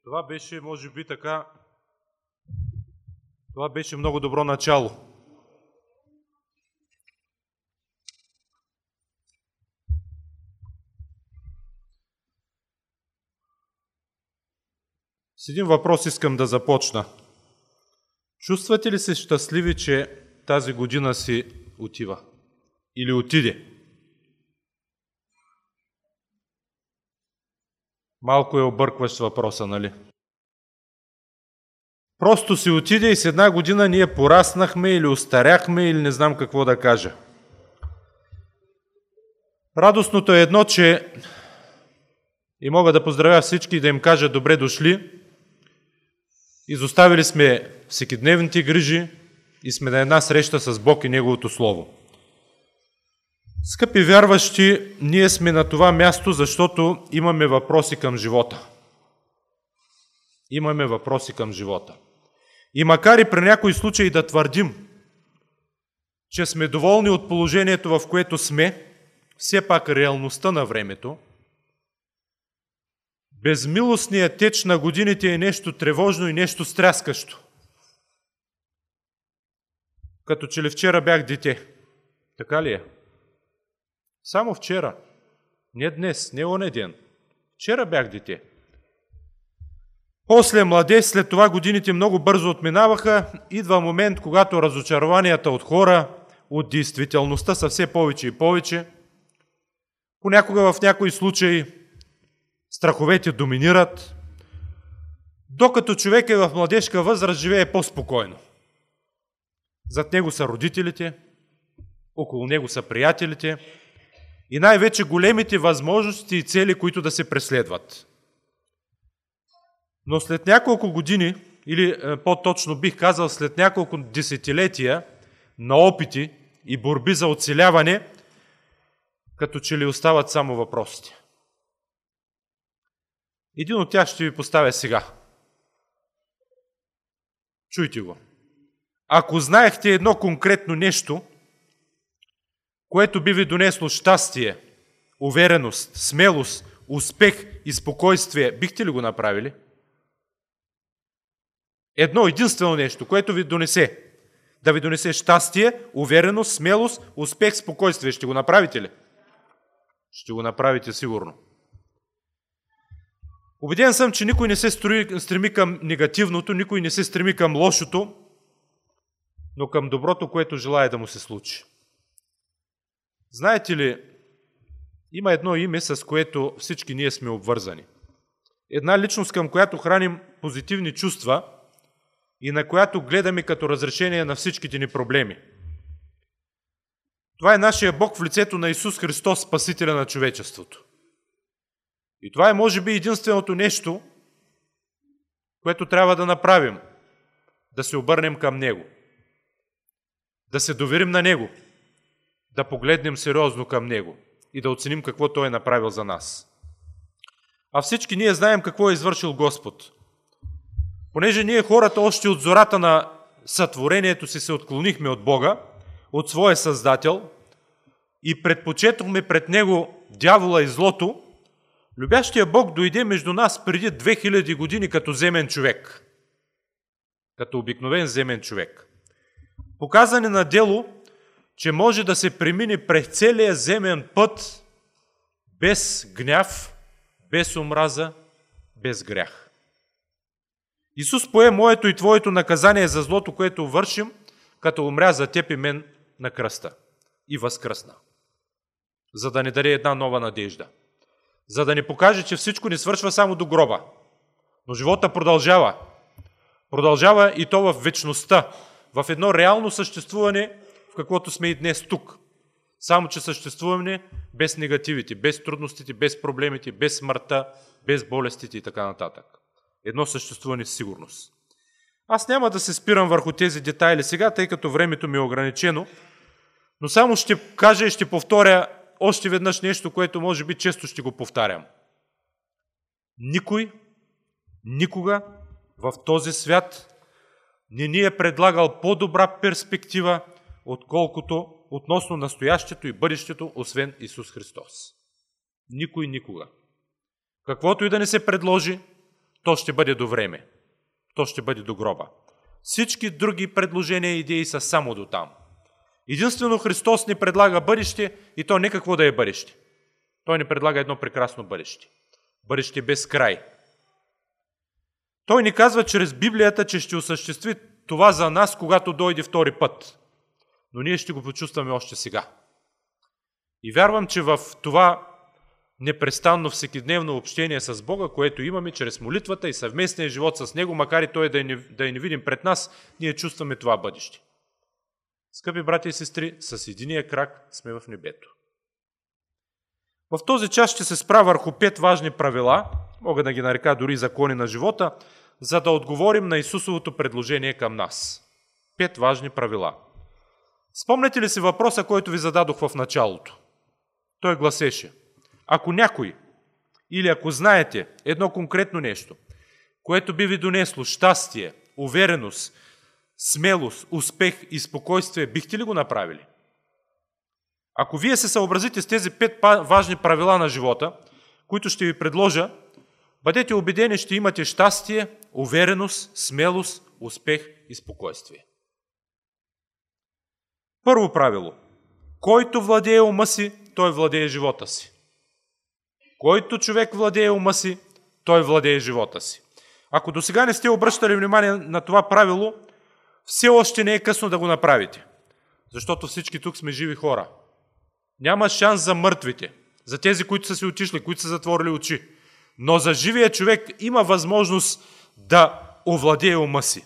Това беше, може би, така. Това беше много добро начало. С един въпрос искам да започна. Чувствате ли се щастливи, че тази година си отива? Или отиде? Малко е объркващ въпроса, нали? Просто си отиде и с една година ние пораснахме или остаряхме или не знам какво да кажа. Радостното е едно, че и мога да поздравя всички и да им кажа добре дошли. Изоставили сме всекидневните грижи и сме на една среща с Бог и Неговото Слово. Скъпи вярващи, ние сме на това място, защото имаме въпроси към живота. Имаме въпроси към живота. И макар и при някои случаи да твърдим, че сме доволни от положението, в което сме, все пак реалността на времето, безмилостният теч на годините е нещо тревожно и нещо стряскащо. Като че ли вчера бях дете. Така ли е? Само вчера. Не днес, не оня ден. Вчера бях дете. После младеж, след това годините много бързо отминаваха. Идва момент, когато разочарованията от хора, от действителността са все повече и повече. Понякога в някои случаи страховете доминират, докато човек е в младежка възраст, живее по-спокойно. Зад него са родителите, около него са приятелите и най-вече големите възможности и цели, които да се преследват. Но след няколко години, или по-точно бих казал след няколко десетилетия на опити и борби за оцеляване, като че ли остават само въпросите. Един от тях ще ви поставя сега. Чуйте го. Ако знаехте едно конкретно нещо, което би ви донесло щастие, увереност, смелост, успех и спокойствие, бихте ли го направили? Едно единствено нещо, което ви донесе. Да ви донесе щастие, увереност, смелост, успех, спокойствие. Ще го направите ли? Ще го направите сигурно. Убеден съм, че никой не се стреми към негативното, никой не се стреми към лошото, но към доброто, което желая да му се случи. Знаете ли, има едно име, с което всички ние сме обвързани. Една личност, към която храним позитивни чувства и на която гледаме като разрешение на всичките ни проблеми. Това е нашия Бог в лицето на Исус Христос, Спасителя на човечеството. И това е, може би, единственото нещо, което трябва да направим. Да се обърнем към Него. Да се доверим на Него. Да погледнем сериозно към Него. И да оценим какво Той е направил за нас. А всички ние знаем какво е извършил Господ. Понеже ние хората още от зората на сътворението си се отклонихме от Бога, от своя Създател и предпочетохме пред Него дявола и злото, любящия Бог дойде между нас преди 2000 години като земен човек. Като обикновен земен човек. Показане на дело, че може да се премине през целия земен път без гняв, без омраза, без грях. Исус пое моето и твоето наказание за злото, което вършим, като умря за теб и мен на кръста. И възкръсна. За да ни даде една нова надежда. За да ни покаже, че всичко не свършва само до гроба. Но живота продължава. Продължава и то в вечността. В едно реално съществуване, в каквото сме и днес тук. Само, че съществуване без негативите, без трудностите, без проблемите, без смъртта, без болестите и така нататък. Едно съществуване с сигурност. Аз няма да се спирам върху тези детайли сега, тъй като времето ми е ограничено, но само ще кажа и ще повторя още веднъж нещо, което може би често ще го повтарям. Никой, никога в този свят не ни е предлагал по-добра перспектива, отколкото относно настоящето и бъдещето, освен Исус Христос. Никой никога. Каквото и да ни се предложи, то ще бъде до време. То ще бъде до гроба. Всички други предложения и идеи са само до там. Единствено Христос ни предлага бъдеще и то не какво да е бъдеще. Той ни предлага едно прекрасно бъдеще. Бъдеще без край. Той ни казва чрез Библията, че ще осъществи това за нас, когато дойде втори път. Но ние ще го почувстваме още сега. И вярвам, че в това непрестанно всекидневно общение с Бога, което имаме чрез молитвата и съвместния живот с Него, макар и Той да е не видим пред нас, ние чувстваме това бъдеще. Скъпи брати и сестри, с единия крак сме в небето. В този час ще се спра върху 5 важни правила, мога да ги нарека дори закони на живота, за да отговорим на Исусовото предложение към нас. 5 важни правила. Спомняте ли си въпроса, който ви зададох в началото? Той гласеше: ако някой или ако знаете едно конкретно нещо, което би ви донесло щастие, увереност, смелост, успех и спокойствие, бихте ли го направили? Ако вие се съобразите с тези 5 важни правила на живота, които ще ви предложа, бъдете убедени, ще имате щастие, увереност, смелост, успех и спокойствие. Първо правило. Който владее ума си, той владее живота си. Който човек владее ума си, той владее живота си. Ако до сега не сте обръщали внимание на това правило, все още не е късно да го направите. Защото всички тук сме живи хора. Няма шанс за мъртвите, за тези, които са си отишли, които са затворили очи. Но за живия човек има възможност да овладее ума си.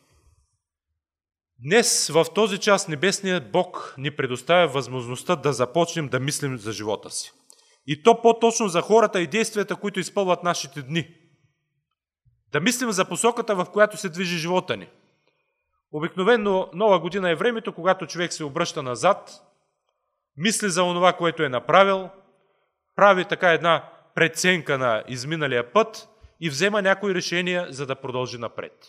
Днес, в този час, Небесният Бог ни предоставя възможността да започнем да мислим за живота си. И то по-точно за хората и действията, които изпълват нашите дни. Да мислим за посоката, в която се движи живота ни. Обикновено Нова година е времето, когато човек се обръща назад, мисли за онова, което е направил, прави така една преценка на изминалия път и взема някои решения, за да продължи напред.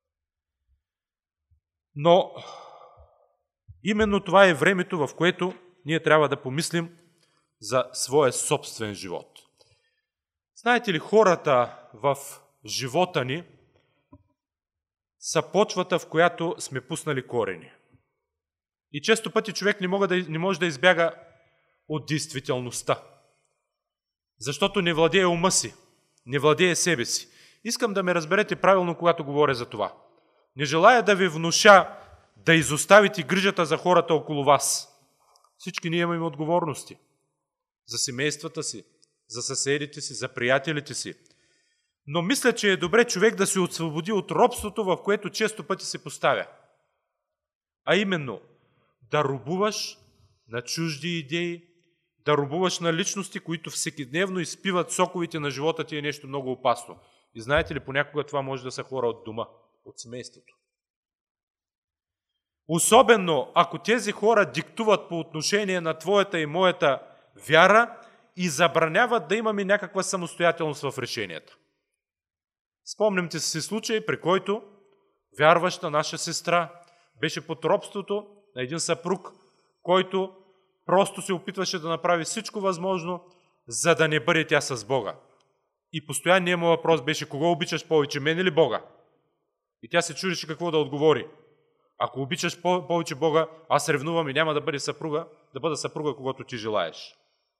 Но именно това е времето, в което ние трябва да помислим за своя собствен живот. Знаете ли, хората в живота ни са почвата, в която сме пуснали корени. И често пъти човек не може да избяга от действителността. Защото не владее ума си, не владее себе си. Искам да ме разберете правилно, когато говоря за това. Не желая да ви внуша да изоставите грижата за хората около вас. Всички ние имаме отговорности. За семействата си, за съседите си, за приятелите си. Но мисля, че е добре човек да се освободи от робството, в което често пъти се поставя. А именно, да робуваш на чужди идеи, да робуваш на личности, които всекидневно изпиват соковите на живота ти, е нещо много опасно. И знаете ли, понякога това може да са хора от дома, от семейството. Особено, ако тези хора диктуват по отношение на твоята и моята вяра и забраняват да имаме някаква самостоятелност в решенията. Спомнямте си случай, при който вярваща наша сестра беше под робството на един съпруг, който просто се опитваше да направи всичко възможно, за да не бъде тя с Бога. И постоянният му въпрос беше: кого обичаш повече, мен или Бога? И тя се чудеше какво да отговори. Ако обичаш повече Бога, аз ревнувам и няма да бъда съпруга, когато ти желаеш.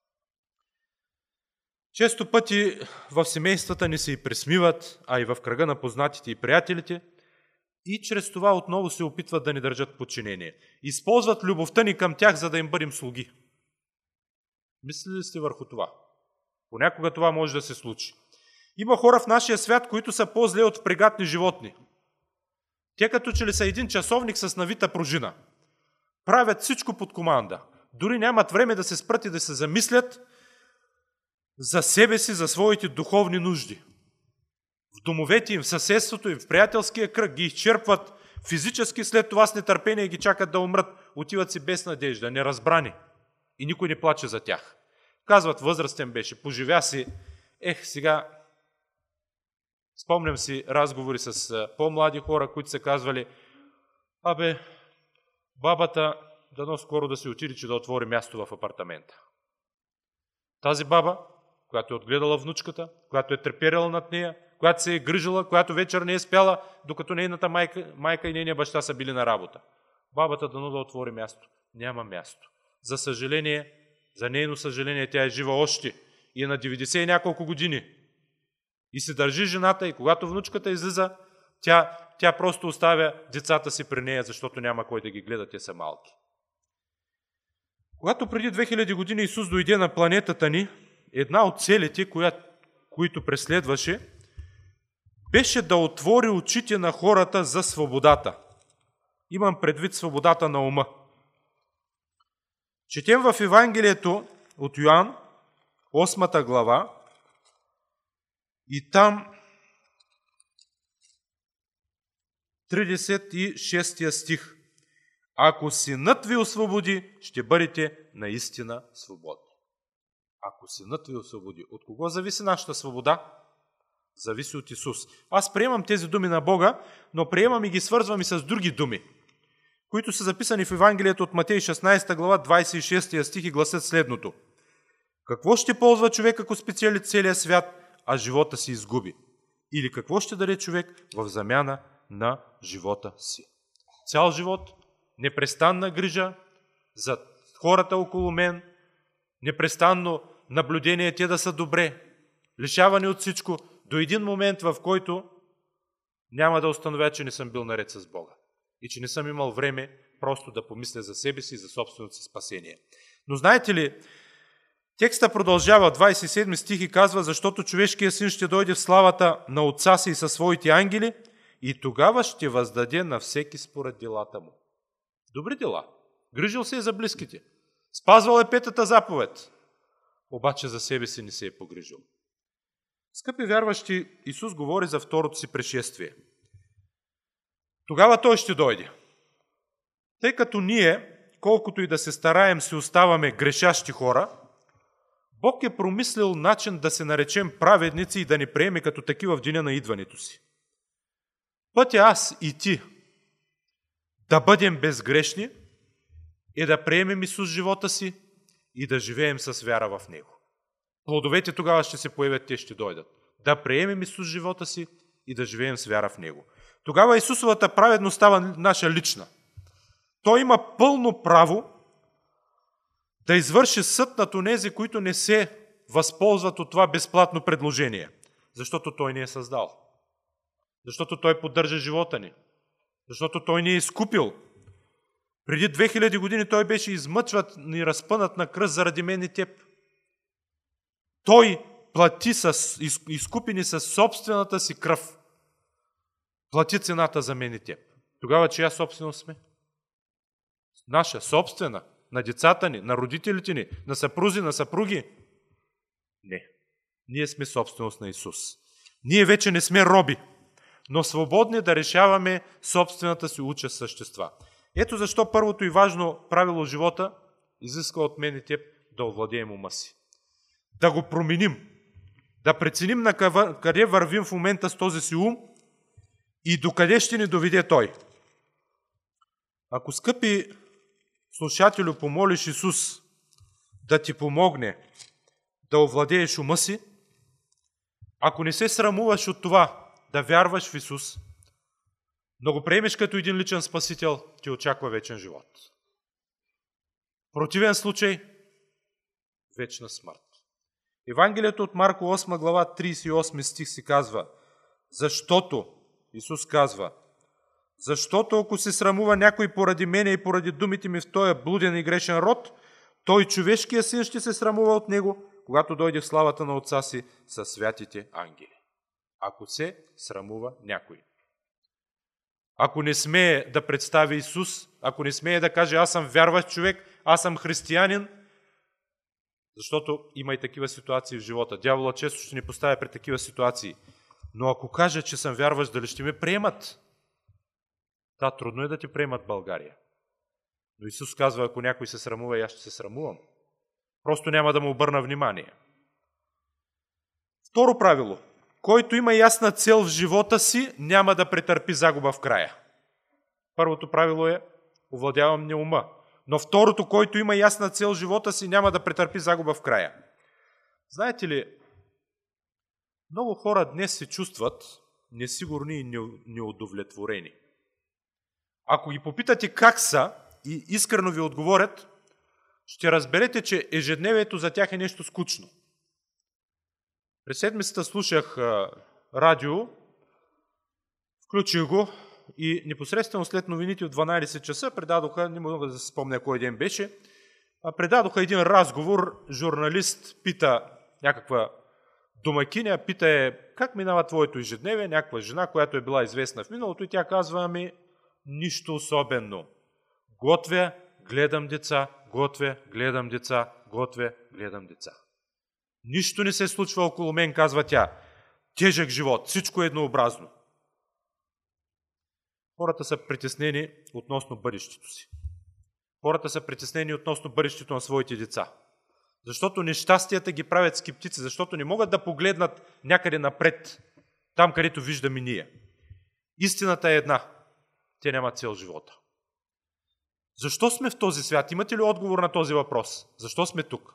Често пъти в семействата ни се и присмиват, а и в кръга на познатите и приятелите, и чрез това отново се опитват да ни държат подчинение. Използват любовта ни към тях, за да им бъдем слуги. Мислили ли сте върху това? Понякога това може да се случи. Има хора в нашия свят, които са по-зле от впрегатни животни. Те като че ли са един часовник с навита пружина. Правят всичко под команда. Дори нямат време да се спрат и да се замислят за себе си, за своите духовни нужди. В домовете им, в съседството им, в приятелския кръг ги изчерпват физически, след това с нетърпение ги чакат да умрат. Отиват си без надежда, неразбрани. И никой не плаче за тях. Казват, възрастен беше, поживя си. Сега спомням си разговори с по-млади хора, които са казвали: бабата дано скоро да се отиде, че да отвори място в апартамента. Тази баба, която е отгледала внучката, която е треперила над нея, която се е грижила, която вечер не е спяла, докато нейната майка и нейния баща са били на работа. Бабата дано да отвори място. Няма място. За съжаление, за нейно съжаление, тя е жива още и е на 90 и няколко години. И се държи жената и когато внучката излиза, тя просто оставя децата си при нея, защото няма кой да ги гледа, те са малки. Когато преди 2000 години Исус дойде на планетата ни, една от целите, които преследваше, беше да отвори очите на хората за свободата. Имам предвид свободата на ума. Четем в Евангелието от Йоан, 8 глава, и там 36 стих. Ако Синът ви освободи, ще бъдете наистина свободни. Ако Синът ви освободи. От кого зависи нашата свобода? Зависи от Исус. Аз приемам тези думи на Бога, но приемам и ги свързвам и с други думи, които са записани в Евангелието от Матей 16 глава 26 стих и гласят следното. Какво ще ползва човек, ако спечели целия свят, а живота си изгуби? Или какво ще даде човек в замяна на живота си? Цял живот, непрестанна грижа за хората около мен, непрестанно наблюдение те да са добре, лишаване от всичко, до един момент, в който няма да установя, че не съм бил наред с Бога и че не съм имал време просто да помисля за себе си и за собственото си спасение. Но знаете ли, текста продължава, 27 стих и казва, защото човешкият син ще дойде в славата на Отца си и със своите ангели и тогава ще въздаде на всеки според делата му. Добри дела. Грижил се и за близките. Спазвал е 5-та заповед. Обаче за себе си не се е погрижил. Скъпи вярващи, Исус говори за второто си пришествие. Тогава Той ще дойде. Тъй като ние, колкото и да се стараем, си оставаме грешащи хора, Бог е промислил начин да се наречем праведници и да ни приеме като такива в деня на идването си. Пътя аз и ти да бъдем безгрешни е да приемем Исус живота си и да живеем с вяра в Него. Плодовете тогава ще се появят, те ще дойдат. Да приемем Исус живота си и да живеем с вяра в Него. Тогава Исусовата праведност става наша лична. Той има пълно право да извърши съд над онези, които не се възползват от това безплатно предложение. Защото Той ни е създал. Защото Той поддържа живота ни. Защото Той ни е изкупил. Преди 2000 години Той беше измъчван и разпънат на кръст заради мен и теб. Той плати изкупи ни със собствената си кръв. Плати цената за мен и теб. Тогава чия собственост сме? Наша, собствена. На децата ни, на родителите ни, на съпрузи, на съпруги? Не. Ние сме собственост на Исус. Ние вече не сме роби, но свободни да решаваме собствената си участ същества. Ето защо първото и важно правило в живота изисква от мен и теб да овладеем ума си. Да го променим. Да преценим на къде вървим в момента с този си ум и докъде ще ни доведе той. Ако, скъпи слушателю, помолиш Исус да ти помогне да овладееш ума си, ако не се срамуваш от това да вярваш в Исус, но го приемеш като един личен спасител, ти очаква вечен живот. В противен случай, вечна смърт. Евангелието от Марко 8 глава 38 стих си казва, защото, Исус казва, защото ако се срамува някой поради мене и поради думите ми в този блуден и грешен род, той, човешкият син, ще се срамува от него, когато дойде в славата на Отца си със святите ангели. Ако се срамува някой. Ако не смее да представи Исус, ако не смее да каже аз съм вярващ човек, аз съм християнин, защото има и такива ситуации в живота. Дяволът често ще ни поставя пред такива ситуации. Но ако кажа, че съм вярващ, дали ще ме приемат? Да, трудно е да ти приемат България. Но Исус казва, ако някой се срамува, и аз ще се срамувам. Просто няма да му обърна внимание. Второ правило. Който има ясна цел в живота си, няма да претърпи загуба в края. Първото правило е, овладявам не ума. Но второто, който има ясна цел в живота си, няма да претърпи загуба в края. Знаете ли, Много хора днес се чувстват несигурни и неудовлетворени. Ако ги попитате как са и искрено ви отговорят, ще разберете, че ежедневието за тях е нещо скучно. През седмицата слушах радио, включих го и непосредствено след новините от 12 часа предадоха, не мога да се спомня кой ден беше, предадоха един разговор, журналист пита някаква домакиня, пита как минава твоето ежедневие, някаква жена, която е била известна в миналото и тя казва, нищо особено. Готвя, гледам деца, готвя, гледам деца, готвя, гледам деца. Нищо не се случва около мен, казва тя. Тежък живот, всичко е еднообразно. Хората са притеснени относно бъдещето си. Хората са притеснени относно бъдещето на своите деца. Защото нещастията ги правят скептици, защото не могат да погледнат някъде напред, там където виждаме ние. Истината е една. Те нямат цел живота. Защо сме в този свят? Имате ли отговор на този въпрос? Защо сме тук?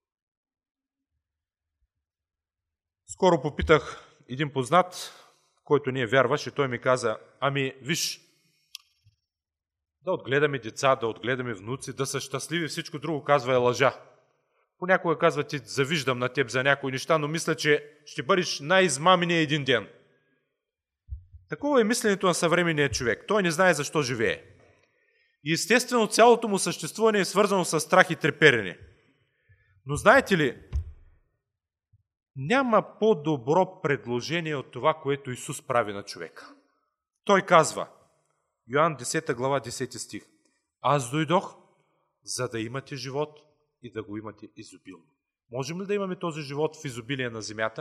Скоро попитах един познат, който не вярваш, и той ми каза, виж, да отгледаме деца, да отгледаме внуци, да са щастливи, всичко друго казва е лъжа. Понякога казва, ти завиждам на теб за някои неща, но мисля, че ще бъдеш най-измамения един ден. Такова е мисленето на съвременния човек. Той не знае защо живее. И естествено цялото му съществуване е свързано с страх и треперене. Но знаете ли, няма по-добро предложение от това, което Исус прави на човека. Той казва, Йоан 10 глава 10 стих, аз дойдох, за да имате живот и да го имате изобилно. Можем ли да имаме този живот в изобилие на земята?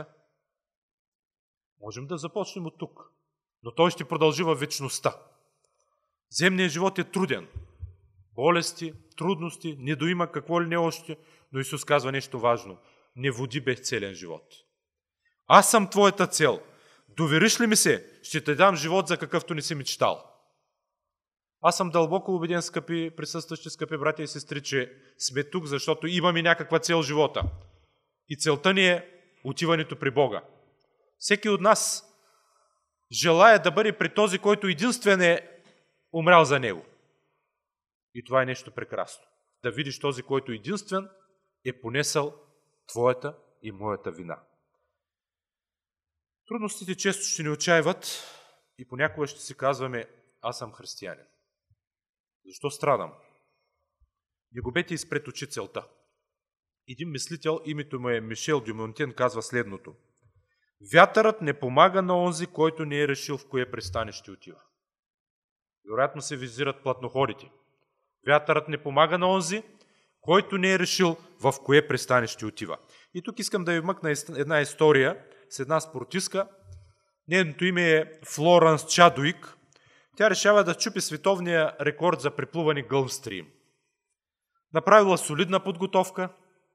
Можем да започнем от тук, но той ще продължи във вечността. Земният живот е труден. Болести, трудности, недоимък, какво ли не още, но Исус казва нещо важно. Не води безцелен живот. Аз съм твоята цел. Довериш ли ми се, ще те дам живот, за какъвто не си мечтал. Аз съм дълбоко убеден, скъпи присъстващи, скъпи братя и сестри, че сме тук, защото имаме някаква цел в живота. И целта ни е отиването при Бога. Всеки от нас желая да бъде при този, който единствен е умрял за него. И това е нещо прекрасно. Да видиш този, който единствен е понесъл твоята и моята вина. Трудностите често ще ни отчаиват и понякога ще си казваме, аз съм християнин. Защо страдам? Не губете изпред очи целта. Един мислител, името му е Мишел Дюмонтен, казва следното. Вятърът не помага на онзи, който не е решил в кое пристанище отива. Вероятно се визират платноходите. Вятърът не помага на онзи, който не е решил в кое пристанище отива. И тук искам да ви вмъкна една история с една спортистка. Нейното име е Флоренс Чадуик. Тя решава да счупи световния рекорд за преплуване Гълфстрим. Направила солидна подготовка,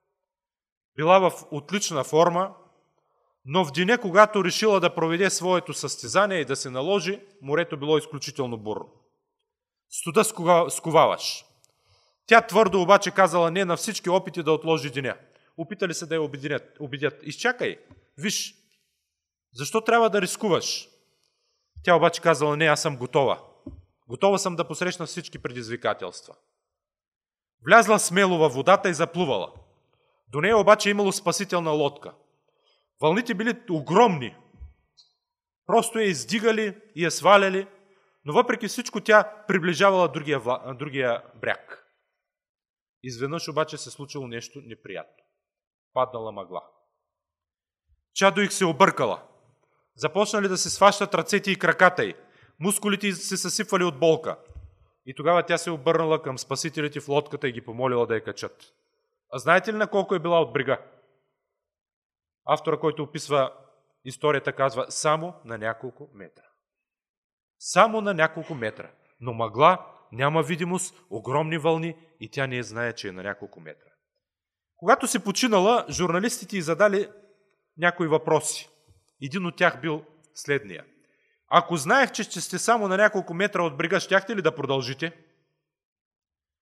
била в отлична форма, но в деня, когато решила да проведе своето състезание и да се наложи, морето било изключително бурно. Студа сковаваш. Тя твърдо обаче казала не на всички опити да отложи деня. Опитали се да я убедят. Изчакай, виж, защо трябва да рискуваш? Тя обаче казала не, аз съм готова. Готова съм да посрещна всички предизвикателства. Влязла смело във водата и заплувала. До нея обаче имало спасителна лодка. Вълните били огромни. Просто я издигали и я сваляли, но въпреки всичко тя приближавала другия бряг. Изведнъж обаче се случило нещо неприятно. Паднала мъгла. Чадуик се объркала. Започнали да се сващат ръцете и краката й. Мускулите й се съсипвали от болка. И тогава тя се обърнала към спасителите в лодката и ги помолила да я качат. А знаете ли на колко е била от брега? Автора, който описва историята, казва само на няколко метра. Само на няколко метра. Но мъгла, няма видимост, огромни вълни и тя не знае, че е на няколко метра. Когато се починала, журналистите й задали някои въпроси. Един от тях бил следния. Ако знаех, че ще сте само на няколко метра от брега, щяхте ли да продължите?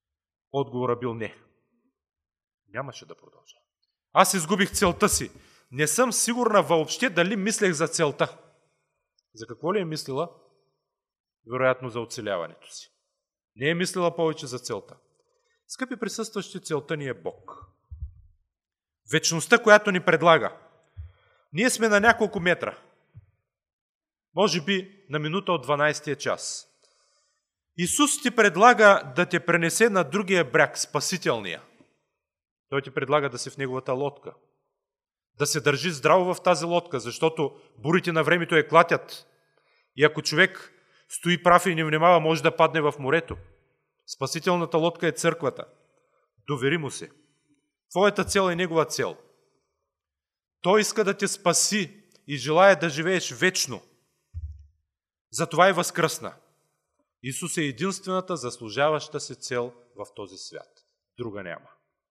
Отговорът бил не. Нямаше да продължа. Аз изгубих целта си не съм сигурна въобще дали мислех за целта. За какво ли е мислила? Вероятно за оцеляването си. Не е мислила повече за целта. Скъпи присъстващи, целта ни е Бог. Вечността, която ни предлага. Ние сме на няколко метра. Може би на минута от 12 час. Исус ти предлага да те пренесе на другия бряг, спасителния. Той ти предлага да си в неговата лодка. Да се държи здраво в тази лодка, защото бурите на времето я клатят. И ако човек стои прав и не внимава, може да падне в морето. Спасителната лодка е църквата. Довери му се. Твоята цел е негова цел. Той иска да те спаси и желая да живееш вечно. Затова и възкръсна. Исус е единствената заслужаваща се цел в този свят. Друга няма.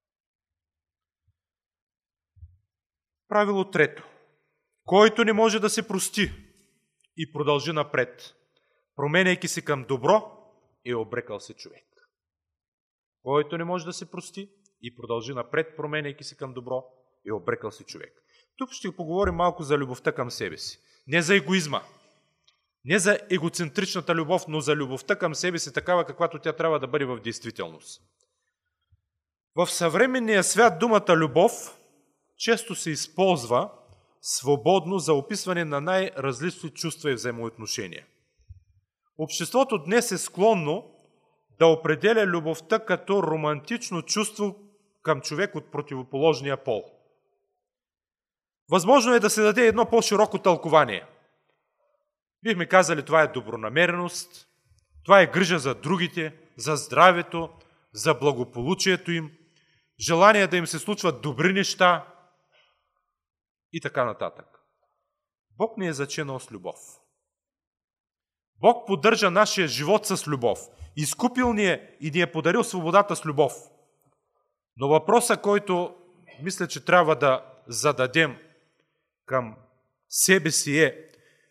Правило трето. Който не може да се прости и продължи напред, променяйки се към добро, е обрекал се човек. Който не може да се прости и продължи напред, променяйки се към добро, е обрекал се човек. Тук ще поговорим малко за любовта към себе си. Не за егоизма. Не за егоцентричната любов, но за любовта към себе си, такава каквато тя трябва да бъде в действителност. В съвременния свят думата любов често се използва свободно за описване на най-различни чувства и взаимоотношения. Обществото днес е склонно да определя любовта като романтично чувство към човек от противоположния пол. Възможно е да се даде едно по-широко тълкование. Бихме казали, това е добронамереност, това е грижа за другите, за здравето, за благополучието им, желание да им се случват добри неща и така нататък. Бог ни е заченал с любов. Бог поддържа нашия живот с любов. Изкупил ни е и ни е подарил свободата с любов. Но въпросът, който мисля, че трябва да зададем към себе си е: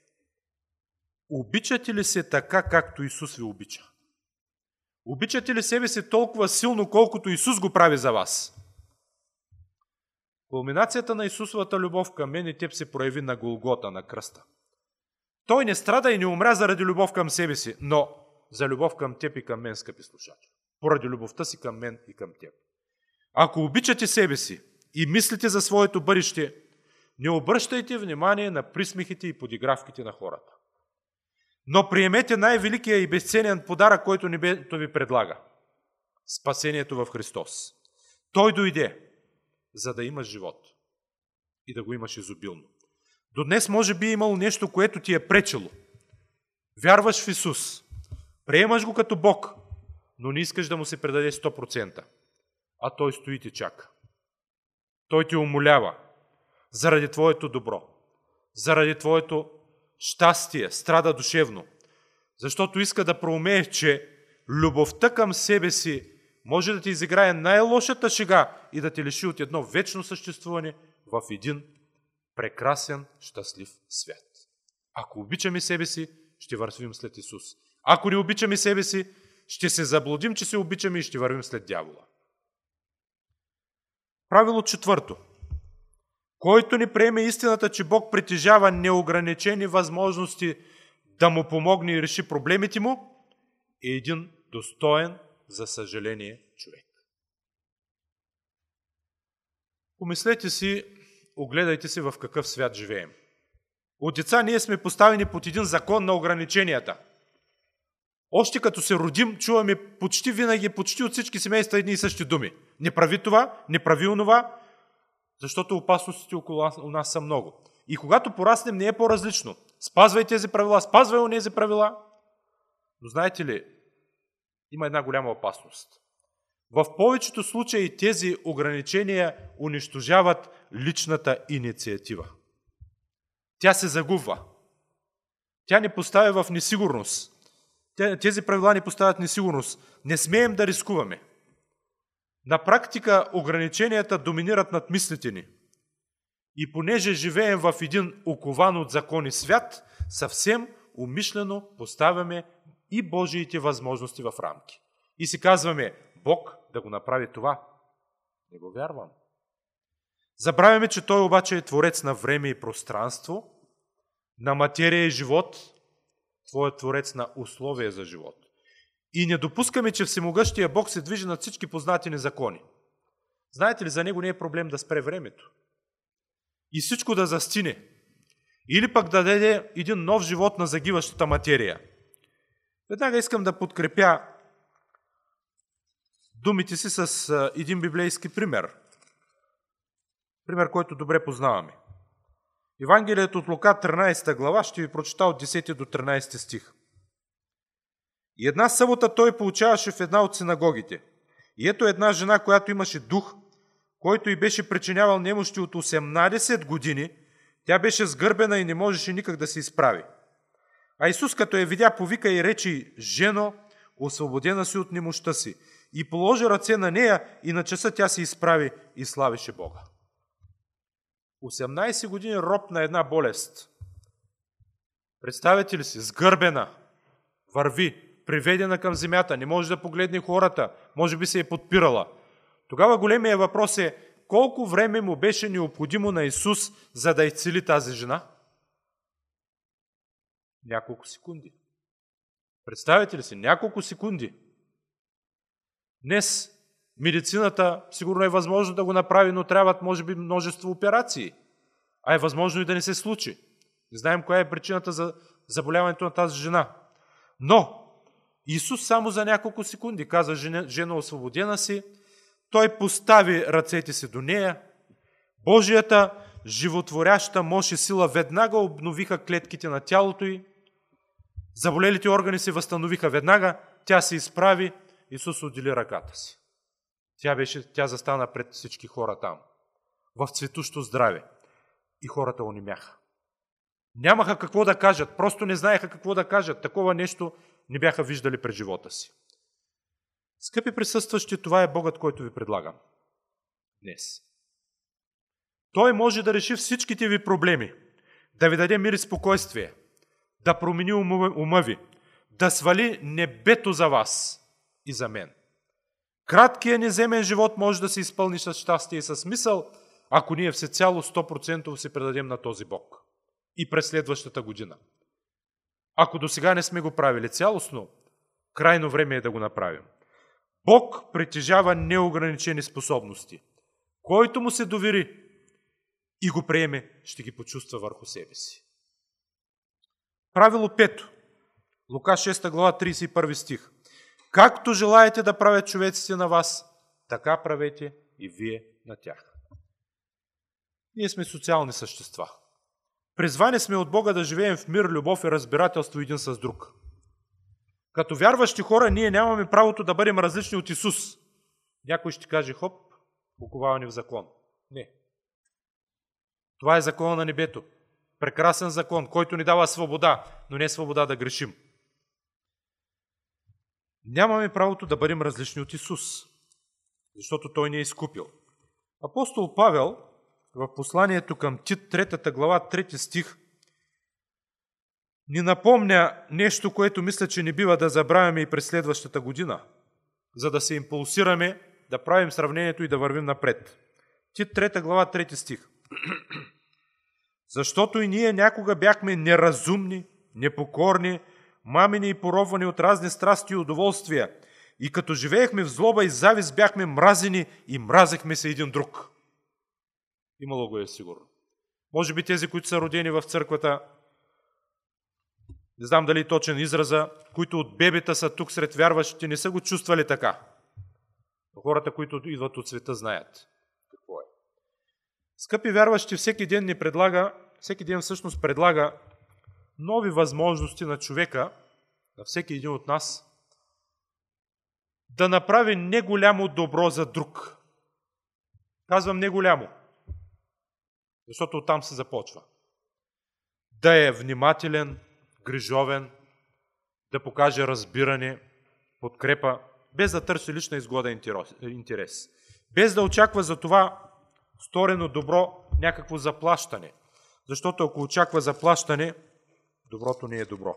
обичате ли се така, както Исус ви обича? Обичате ли себе си толкова силно, колкото Исус го прави за вас? Кулминацията на Исусовата любов към мен и теб се прояви на Голгота, на кръста. Той не страда и не умря заради любов към себе си, но за любов към теб и към мен, скъпи слушатели. Поради любовта си към мен и към теб. Ако обичате себе си и мислите за своето бъдеще, не обръщайте внимание на присмехите и подигравките на хората. Но приемете най-великия и безценен подарък, който небето ви предлага. Спасението в Христос. Той дойде, за да имаш живот и да го имаш изобилно. До днес може би е имало нещо, което ти е пречело. Вярваш в Исус, приемаш го като Бог, но не искаш да му се предаде 100%, а Той стои и те чака. Той те умолява заради твоето добро, заради твоето щастие, страда душевно, защото иска да проумееш, че любовта към себе си може да ти изиграе най-лошата шега и да те лиши от едно вечно съществуване в един прекрасен, щастлив свят. Ако обичаме себе си, ще вървим след Исус. Ако не обичаме себе си, ще се заблудим, че се обичаме и ще вървим след дявола. Правило четвърто. Който не приеме истината, че Бог притежава неограничени възможности да му помогне и реши проблемите му, е един достоен за съжаление човек. Помислете си, огледайте се в какъв свят живеем. От деца ние сме поставени под един закон на ограниченията. Още като се родим, чуваме почти винаги, почти от всички семейства едни и същи думи. Не прави това, не прави онова, защото опасностите около нас са много. И когато пораснем, не е по-различно. Спазвай тези правила, спазвай онези правила. Но знаете ли, има една голяма опасност. В повечето случаи тези ограничения унищожават личната инициатива. Тя се загубва. Тя ни поставя в несигурност. Тези правила ни поставят в несигурност. Не смеем да рискуваме. На практика ограниченията доминират над мислите ни. И понеже живеем в един окован от закони свят, съвсем умишлено поставяме и Божиите възможности в рамки. И си казваме: Бог да го направи това. Не го вярвам. Забравяме, че Той обаче е творец на време и пространство, на материя и живот, Твой е творец на условия за живот. И не допускаме, че всемогъщия Бог се движи над всички познати ни закони. Знаете ли, за Него не е проблем да спре времето и всичко да застине, или пък да даде един нов живот на загиващата материя. Веднага искам да подкрепя думите си с един библейски пример. Пример, който добре познаваме. Евангелието от Лука, 13 глава, ще ви прочита от 10 до 13 стих. И една събота той получаваше в една от синагогите. И ето една жена, която имаше дух, който й беше причинявал немощи от 18 години, тя беше сгърбена и не можеше никак да се изправи. А Исус, като я видя, повика и рече: жено, освободена си от немощта си. И положи ръце на нея и на часа тя се изправи и славише Бога. 18 години роб на една болест. Представете ли си, сгърбена, върви, приведена към земята, не може да погледне хората, може би се е подпирала. Тогава големия въпрос е: колко време му беше необходимо на Исус, за да изцели тази жена? Няколко секунди. Представете ли си, няколко секунди. Днес медицината сигурно е възможно да го направи, но трябват, може би, множество операции. А е възможно и да не се случи. Не знаем коя е причината за заболяването на тази жена. Но Исус само за няколко секунди каза: жена, освободена си. Той постави ръцете си до нея. Божията животворяща мощ и сила веднага обновиха клетките на тялото й. Заболелите органи се възстановиха веднага. Тя се изправи. Исус отдели ръката си. Тя застана пред всички хора там, в цветущо здраве. И хората онемяха. Нямаха какво да кажат, просто не знаеха какво да кажат. Такова нещо не бяха виждали през живота си. Скъпи присъстващи, това е Богът, който ви предлагам днес. Той може да реши всичките ви проблеми, да ви даде мир и спокойствие, да промени ума ви, да свали небето за вас и за мен. Краткият неземен живот може да се изпълни с щастие и с смисъл, ако ние всецяло 100% се предадем на този Бог и през следващата година. Ако до сега не сме го правили цялостно, крайно време е да го направим. Бог притежава неограничени способности. Който му се довери и го приеме, ще ги почувства върху себе си. Правило 5. Лука 6 глава 31 стих. Както желаете да правят човеците на вас, така правете и вие на тях. Ние сме социални същества. Призвани сме от Бога да живеем в мир, любов и разбирателство един с друг. Като вярващи хора, ние нямаме правото да бъдем различни от Исус. Някой ще каже: хоп, уковаване в закон. Не. Това е закона на небето. Прекрасен закон, който ни дава свобода, но не свобода да грешим. Нямаме правото да бъдем различни от Исус, защото Той ни е изкупил. Апостол Павел в посланието към Тит, 3 глава, 3 стих, ни напомня нещо, което мисля, че не бива да забравяме и през следващата година, за да се импулсираме, да правим сравнението и да вървим напред. Тит, 3 глава, 3 стих. Защото и ние някога бяхме неразумни, непокорни, мамени и поробвани от разни страсти и удоволствия. И като живеехме в злоба и завист, бяхме мразени и мразехме се един друг. Имало го е сигурно. Може би тези, които са родени в църквата, не знам дали е точен израза, които от бебета са тук сред вярващите, не са го чувствали така. Но хората, които идват от света, знаят какво е. Скъпи вярващи, всеки ден всъщност предлага нови възможности на човека, на всеки един от нас, да направи не голямо добро за друг. Казвам не голямо, защото оттам се започва. Да е внимателен, грижовен, да покаже разбиране, подкрепа, без да търси лична изгода и интерес. Без да очаква за това сторено добро някакво заплащане. Защото ако очаква заплащане, доброто не е добро.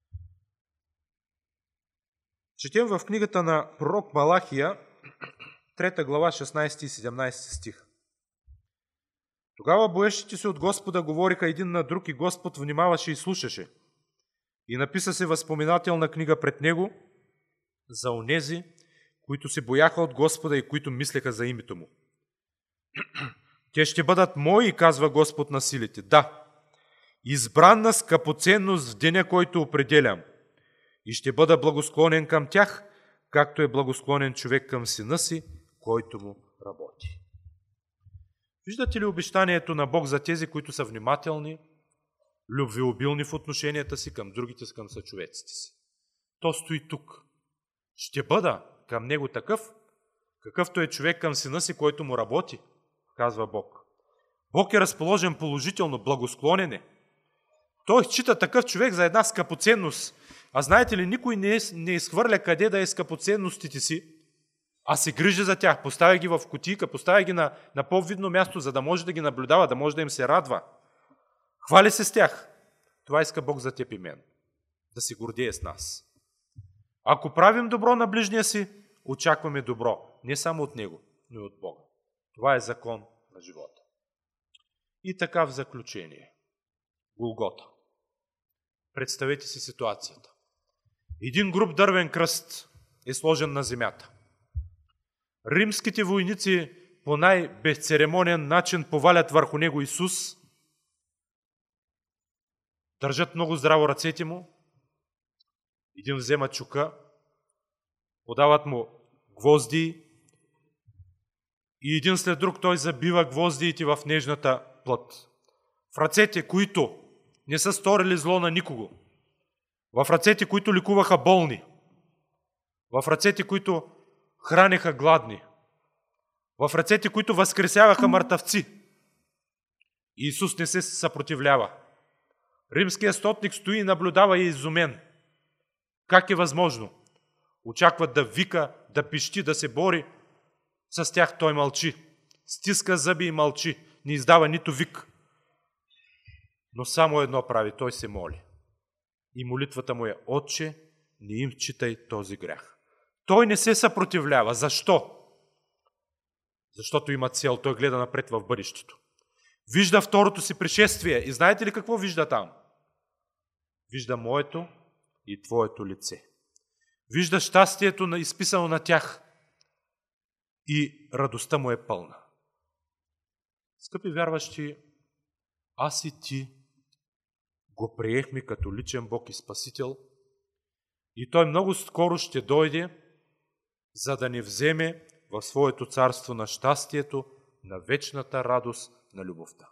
Четем в книгата на пророк Малахия, 3 глава, 16 и 17 стих. Тогава боещите се от Господа говориха един на друг и Господ внимаваше и слушаше. И написа се възпоминателна книга пред него за онези, които се бояха от Господа и които мислеха за името му. Те ще бъдат мои, казва Господ на силите. Да, избран на скъпоценност в деня, който определям. И ще бъда благосклонен към тях, както е благосклонен човек към сина си, който му работи. Виждате ли обещанието на Бог за тези, които са внимателни, любвеобилни в отношенията си към другите, към съчовеците си? То стои тук. Ще бъда към него такъв, какъвто е човек към сина си, който му работи, казва Бог. Бог е разположен положително, благосклонен е. Той счита такъв човек за една скъпоценност. А знаете ли, никой не изхвърля къде да е скъпоценностите си, а се грижи за тях, поставя ги в кутийка, поставя ги на по-видно място, за да може да ги наблюдава, да може да им се радва. Хвали се с тях. Това иска Бог за теб и мен. Да се гордее с нас. Ако правим добро на ближния си, очакваме добро. Не само от него, но и от Бога. Това е закон на живота. И така в заключение. Голгота. Представете си ситуацията. Един груб дървен кръст е сложен на земята. Римските войници по най-безцеремонен начин повалят върху него Исус, държат много здраво ръцете му, един взема чука, подават му гвозди и един след друг той забива гвоздиите в нежната плът. В ръцете, които не са сторили зло на никого, в ръцете, които лекуваха болни, в ръцете, които хранеха гладни, в ръцете, които възкресяваха мъртъвци. Исус не се съпротивлява. Римският стотник стои и наблюдава и е изумен. Как е възможно? Очаква да вика, да пищи, да се бори. С тях той мълчи. Стиска зъби и мълчи. Не издава нито вик. Но само едно прави, той се моли. И молитвата му е: Отче, не им читай този грях. Той не се съпротивлява. Защо? Защото има цел. Той гледа напред в бъдещето. Вижда второто си пришествие. И знаете ли какво вижда там? Вижда моето и твоето лице. Вижда щастието, изписано на тях. И радостта му е пълна. Скъпи вярващи, аз и ти го приехме като личен Бог и Спасител. И Той много скоро ще дойде, за да ни вземе в своето царство на щастието, на вечната радост, на любовта.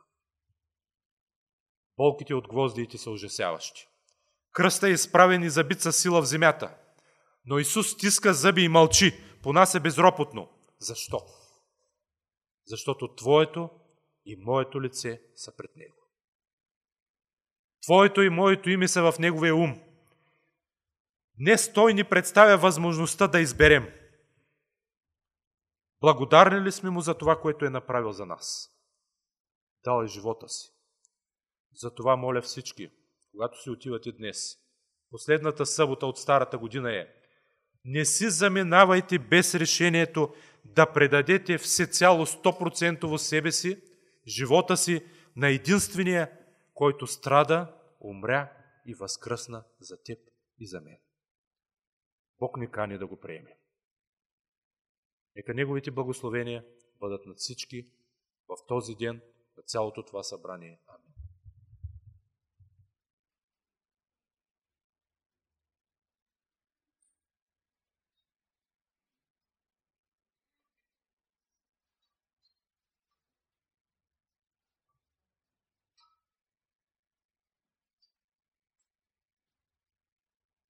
Болките от гвоздиите са ужасяващи. Кръстът е изправен и забит със сила в земята. Но Исус стиска зъби и мълчи, понася безропотно. Защо? Защото твоето и моето лице са пред Него. Твоето и моето име са в Неговия ум. Днес Той ни представя възможността да изберем. Благодарни ли сме Му за това, което е направил за нас? Дал е живота си. Затова моля всички, когато си отивате днес, последната събота от старата година е: не си заминавайте без решението да предадете всецяло 100% себе си, живота си на единствения, който страда, умря и възкръсна за теб и за мен. Бог ни кани да го приеме. Нека Неговите благословения бъдат над всички в този ден, на цялото това събрание.